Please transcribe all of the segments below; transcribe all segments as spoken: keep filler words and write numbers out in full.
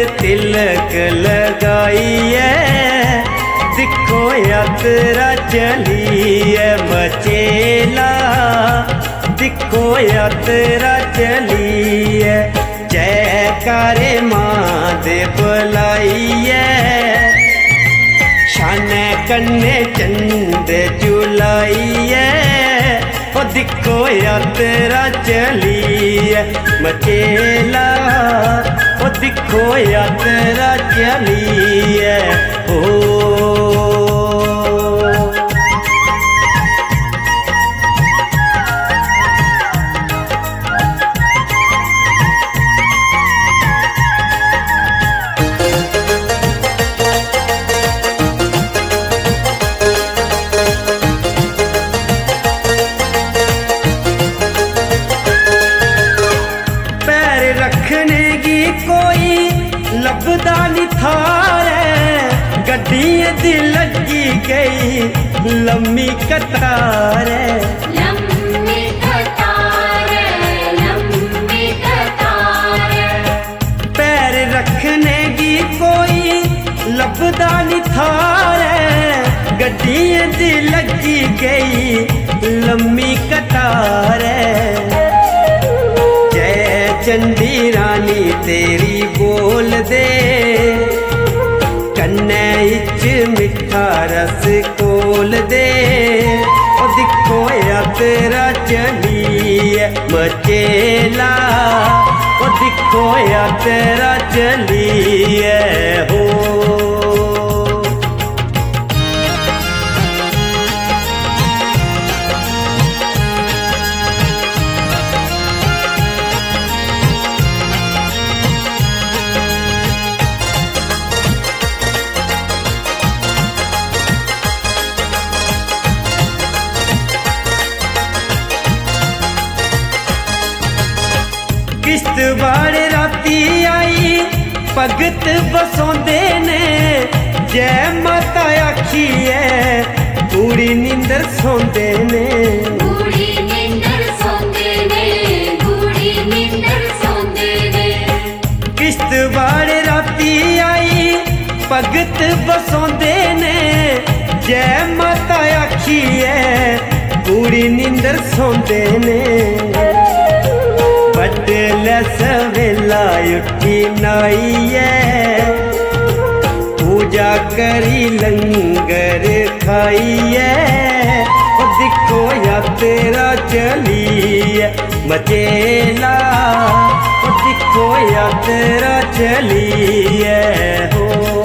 तिलक लगाइए, दिखो यात्रा चलिए मचेला, दिखो यात्रा चलिए। जयकारे मां दे बुलाइए, शाने कन्ने चंद जुलाइए, ओ दिखो यात्रा चलिए मचेला, ओ दिखो यात्रा चलिए। ओ लभदा नी थारे, गड्डियां दी लगी गई लम्मी कतार, लम्मी कतार, लम्मी कतार। पैर रखने की कोई लभदा नी थारे, गड्डियां दी लगी गई लम्मी कतार। चंडी रानी तेरी बोल दे, कन्ने इच मिठा रस कोल दे, ओ दिखो यात्रा चलिए मचेला, ओ दिखो यात्रा चलिए। हो किश्तवाड़ राती आई भगत बसोंदे ने, जय माता आखिए पूरी नींदर सोंदे ने, पूरी नींदर सोंदे ने, पूरी नींदर सोंदे ने। किश्तवाड़ राती आई भगत बसोंदे ने, जय माता आखिए पूरी नींदर सोंदे ने। बडलै सवेला उठी नाइए, पूजा करी लंगर खाइए, ओ दिखो यात्रा चलिए मचेला, ओ दिखो यात्रा चलिए। हो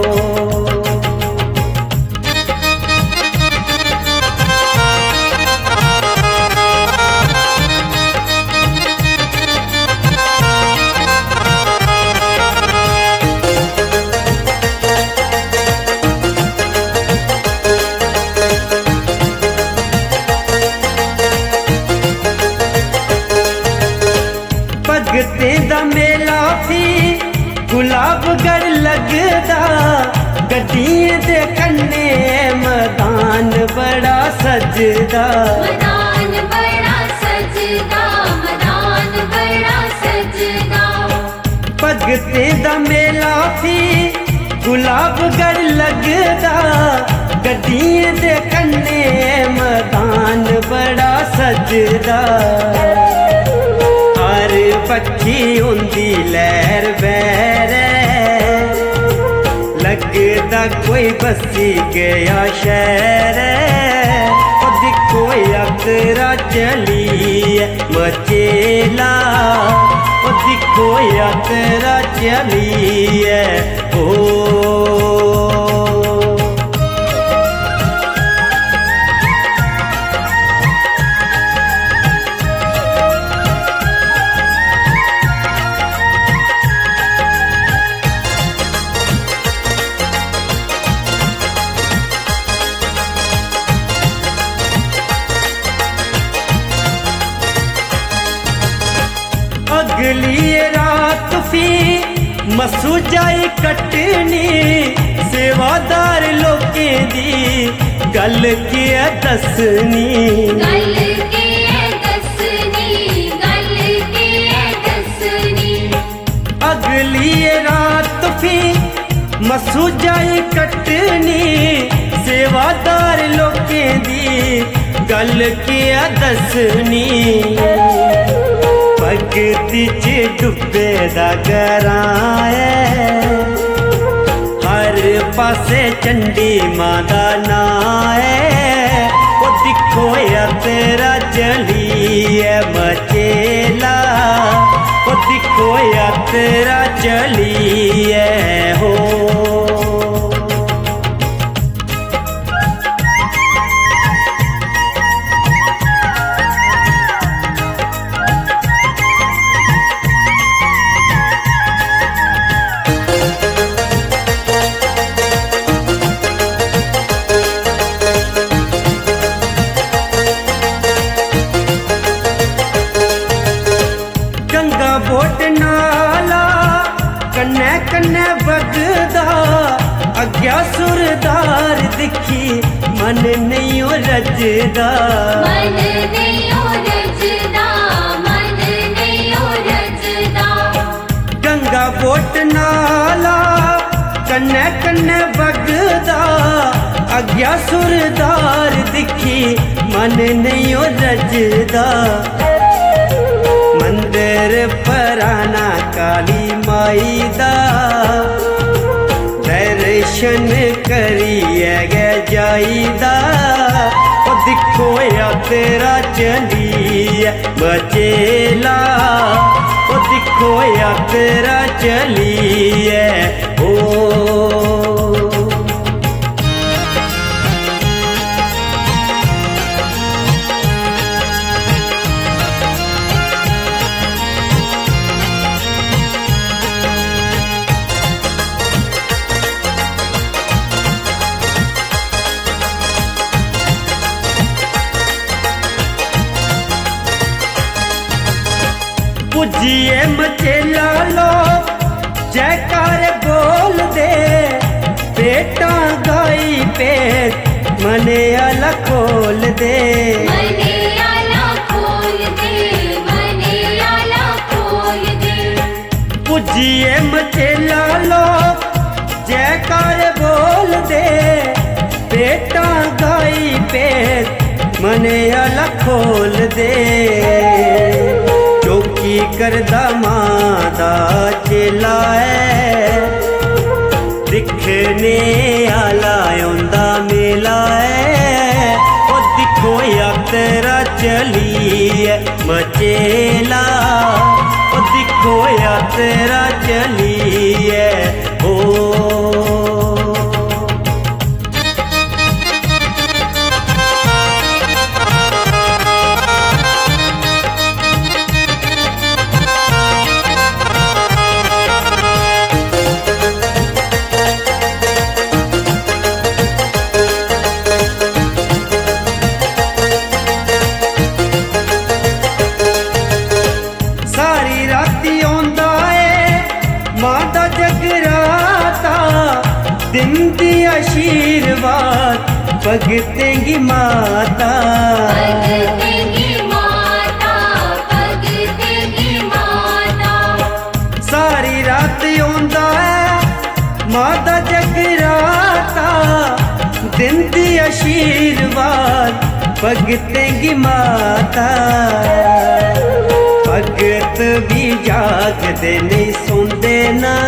भगतें दा मेला थी गुलाबगढ़ लगदा, गड्डियां दे कन्ने मैदान बड़ा सजदा, मैदान बड़ा सजदा, मैदान बड़ा सजदा। भगतें दा मेला थी गुलाबगढ़ लगदा, गड्डियां दे कन्ने मैदान बड़ा सजदा। हर पक्षी उंदी लहर बैरे, लगदा कोई बसी गया शहर, ओ दिखो यात्रा चलिए मचेला, ओ दिखो यात्रा चलिए। ओ अगली रात फी मसू जाए कटनी, सेवादार लोकें दी गल के दसनी, गल के दसनी, गल के दसनी। अगली रात मसू जाई कटनी सेवादार लोकें दी गल किया दसनी भगती च डुबे दा घरां ऐ हर पासे चंडी मां दा नां ऐ ओ दिक्खो या तेरा चलिए मचेला ओ दिक्खो या तेरा चलिए हो बोट नाला कन्ने कन्ने बगदा अग्या सुरदार दिखी मन नहीं ओ रजदा मन नहीं ओ रजदा मन नहीं ओ रजदा गंगा बोट नाला कन्ने कन्ने बगदा अग्या सुरदार दिखी मन नहीं ओ रजदा मंदिर पराना काली माई दा दर्शन करिए गए जाईदा ओ दिखो या तेरा चलिए बचेला ओ दिखो या तेरा चलिए ओ पुजिए मचेला लो जयकार बोल दे बेटा गाई पे मने आला खोल दे मने आला खोल दे मने आला खोल दे पुजिए मचेला लो जयकार बोल दे बेटा गाई पे मने आला खोल दे चौकी करदा मादा चेला ऐ दिखने आला औंदा मेला ऐ ओ दिखो या तेरा चलिए मचेला ओ दिखो या तेरा चलिए ओ दिंदी आशीर्वाद भगतेंगी माता भगतेंगी माता भगतेंगी माता सारी रात आंदा है माता जगराता दिंदी आशीर्वाद भगतेंगी माता भगत भी जागदे नहीं सोंदे ना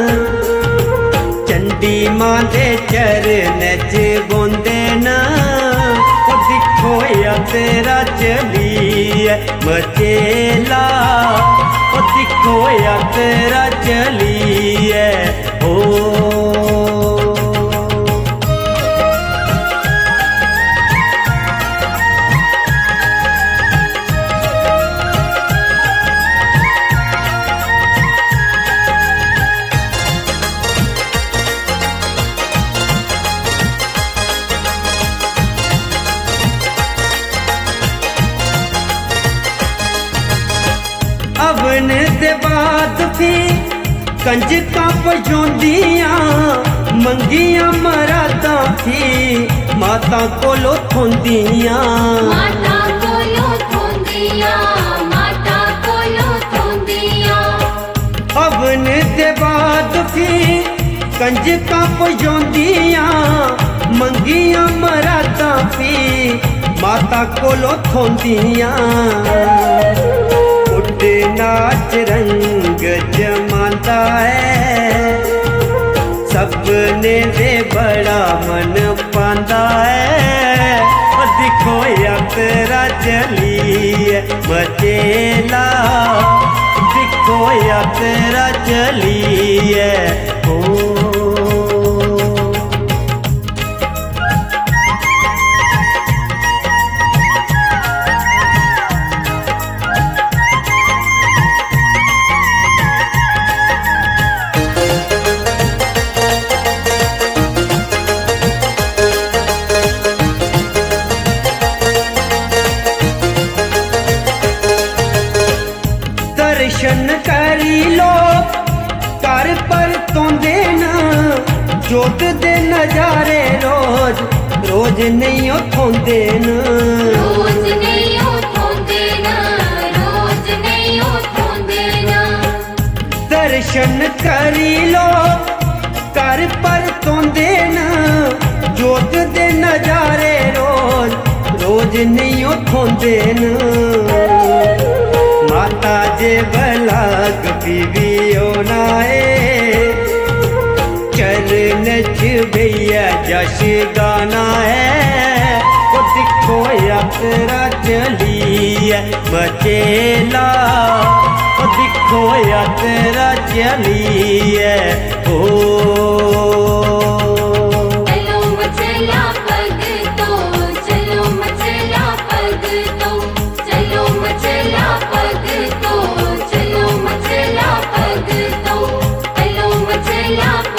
चंडी मां दे चरण च बोंदे ना ओ दिखो या तेरा चलिए मचेला ओ दिखो या तेरा चलिए ओ अवन दे बाद भी कंजकां पजोंदियां मंगियां मरादां थी माता कोलो थोंदियां माता कोलो थोंदियां माता कोलो थोंदियां अवन दे बाद भी कंजकां पजाउंदियां मंगियां मरादां पी माता कोलों थोंदियां उड्ड नाच रंग जमांदा है सपने दे बड़ा मन पांदा है और दिखो यात्रा चली है मचेला दिखो यात्रा चली है ओ दर्शन करी लो कर पर तोंदे न जोत दे नजारे रोज रोज नहीं थोंदे न रोज नहीं उठोंदे ना रोज नहीं उठोंदे ना दर्शन करी लो कर पर तोंदे न जोत दे नजारे रोज रोज नहीं थोंदे न माता जे बलाग बीवियो नाए चरण च भैया जश गाना है वो दिखो यात्रा चली है मचेला वो दिखो यात्रा चली है ओ चलो मचला पग तो चलो मचला पग तो चलो मचला पग तो चलो मचला पग तो चलो मचला